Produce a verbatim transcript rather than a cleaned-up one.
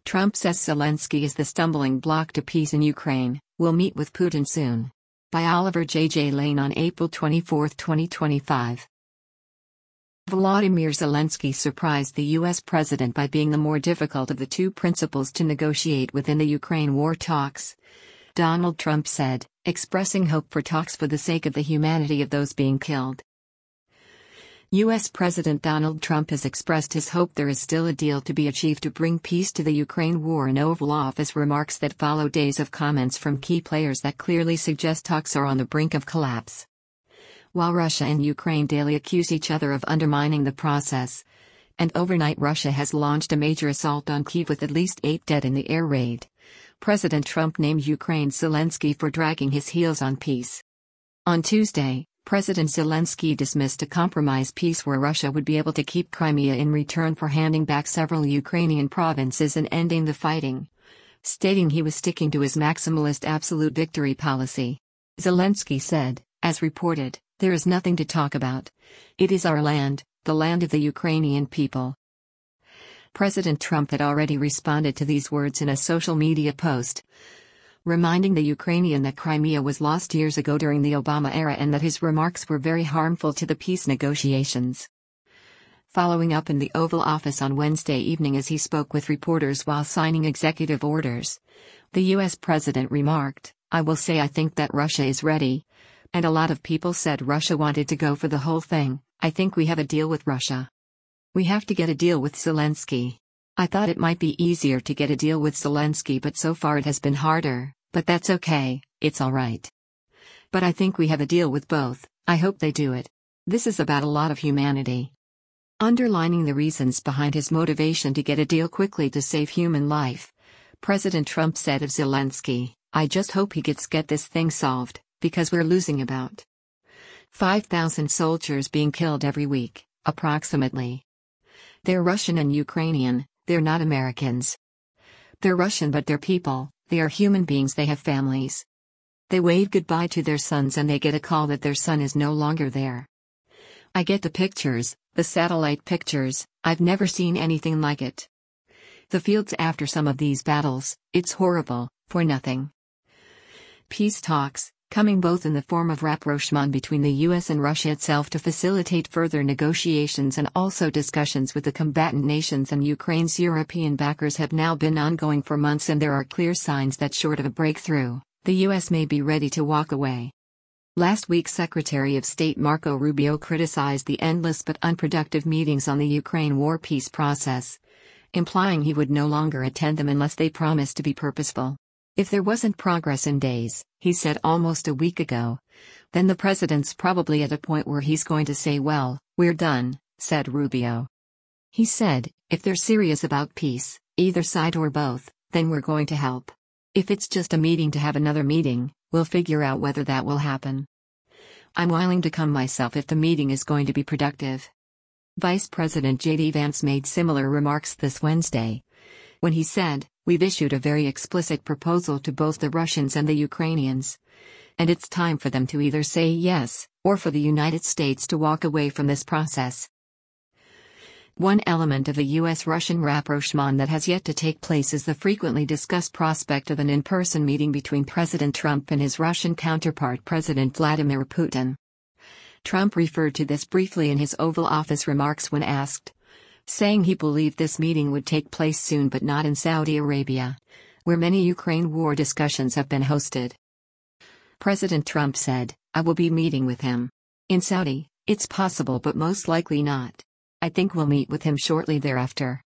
Trump says Zelensky is the stumbling block to peace in Ukraine, will meet with Putin soon. By Oliver J J Lane on April twenty-fourth, twenty twenty-five. Volodymyr Zelensky surprised the U S president by being the more difficult of the two principals to negotiate within the Ukraine war talks, Donald Trump said, expressing hope for talks for the sake of the humanity of those being killed. U S President Donald Trump has expressed his hope there is still a deal to be achieved to bring peace to the Ukraine war in Oval Office remarks that follow days of comments from key players that clearly suggest talks are on the brink of collapse. While Russia and Ukraine daily accuse each other of undermining the process, and overnight Russia has launched a major assault on Kyiv with at least eight dead in the air raid, President Trump named Ukraine's Zelensky for dragging his heels on peace. On Tuesday, President Zelensky dismissed a compromise peace where Russia would be able to keep Crimea in return for handing back several Ukrainian provinces and ending the fighting, stating he was sticking to his maximalist absolute victory policy. Zelensky said, as reported, "There is nothing to talk about. It is our land, the land of the Ukrainian people." President Trump had already responded to these words in a social media post, reminding the Ukrainian that Crimea was lost years ago during the Obama era and that his remarks were very harmful to the peace negotiations. Following up in the Oval Office on Wednesday evening as he spoke with reporters while signing executive orders, the U S president remarked, "I will say I think that Russia is ready, and a lot of people said Russia wanted to go for the whole thing. I think we have a deal with Russia. We have to get a deal with Zelensky. I thought it might be easier to get a deal with Zelensky, but so far it has been harder, but that's okay, it's all right. But I think we have a deal with both. I hope they do it. This is about a lot of humanity." Underlining the reasons behind his motivation to get a deal quickly to save human life, President Trump said of Zelensky, "I just hope he gets get this thing solved, because we're losing about five thousand soldiers being killed every week, approximately. They're Russian and Ukrainian, they're not Americans. They're Russian but they're people, they are human beings, they have families. They wave goodbye to their sons and they get a call that their son is no longer there. I get the pictures, the satellite pictures, I've never seen anything like it. The fields after some of these battles, it's horrible, for nothing." Peace talks, coming both in the form of rapprochement between the U S and Russia itself to facilitate further negotiations and also discussions with the combatant nations and Ukraine's European backers, have now been ongoing for months, and there are clear signs that short of a breakthrough, the U S may be ready to walk away. Last week, Secretary of State Marco Rubio criticized the endless but unproductive meetings on the Ukraine war peace process, implying he would no longer attend them unless they promised to be purposeful. "If there wasn't progress in days," he said almost a week ago, "then the president's probably at a point where he's going to say, well, we're done," said Rubio. He said, "If they're serious about peace, either side or both, then we're going to help. If it's just a meeting to have another meeting, we'll figure out whether that will happen. I'm willing to come myself if the meeting is going to be productive." Vice President J D Vance made similar remarks this Wednesday, when he said, "We've issued a very explicit proposal to both the Russians and the Ukrainians, and it's time for them to either say yes, or for the United States to walk away from this process." One element of the U S-Russian rapprochement that has yet to take place is the frequently discussed prospect of an in-person meeting between President Trump and his Russian counterpart President Vladimir Putin. Trump referred to this briefly in his Oval Office remarks when asked, saying he believed this meeting would take place soon but not in Saudi Arabia, where many Ukraine war discussions have been hosted. President Trump said, "I will be meeting with him. In Saudi, it's possible but most likely not. I think we'll meet with him shortly thereafter."